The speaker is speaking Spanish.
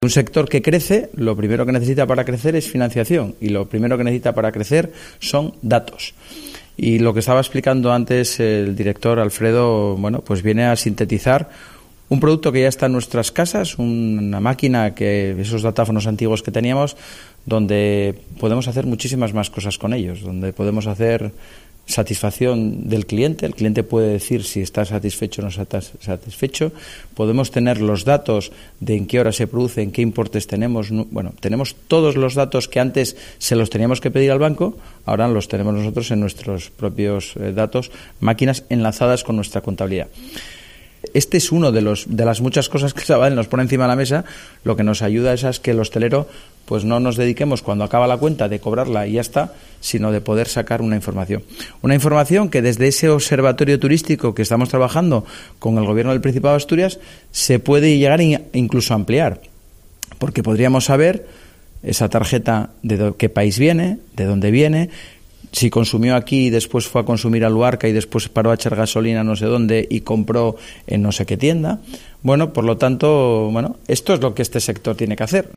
Un sector que crece, lo primero que necesita para crecer es financiación y lo primero que necesita para crecer son datos. Y lo que estaba explicando antes el director Alfredo, bueno, pues viene a sintetizar un producto que ya está en nuestras casas, una máquina que esos datáfonos antiguos que teníamos, donde podemos hacer muchísimas más cosas con ellos, donde podemos hacer satisfacción del cliente, el cliente puede decir si está satisfecho o no está satisfecho, podemos tener los datos de en qué hora se produce, en qué importes tenemos, bueno, tenemos todos los datos que antes se los teníamos que pedir al banco, ahora los tenemos nosotros en nuestros propios datos, máquinas enlazadas con nuestra contabilidad. Este es uno de las muchas cosas que Sabadell nos pone encima de la mesa. Lo que nos ayuda es que el hostelero pues no nos dediquemos cuando acaba la cuenta de cobrarla y ya está, sino de poder sacar una información. Una información que desde ese observatorio turístico que estamos trabajando con el Gobierno del Principado de Asturias se puede llegar incluso a ampliar, porque podríamos saber esa tarjeta de qué país viene, de dónde viene, si consumió aquí y después fue a consumir a Luarca y después paró a echar gasolina no sé dónde y compró en no sé qué tienda. Bueno, por lo tanto, esto es lo que este sector tiene que hacer.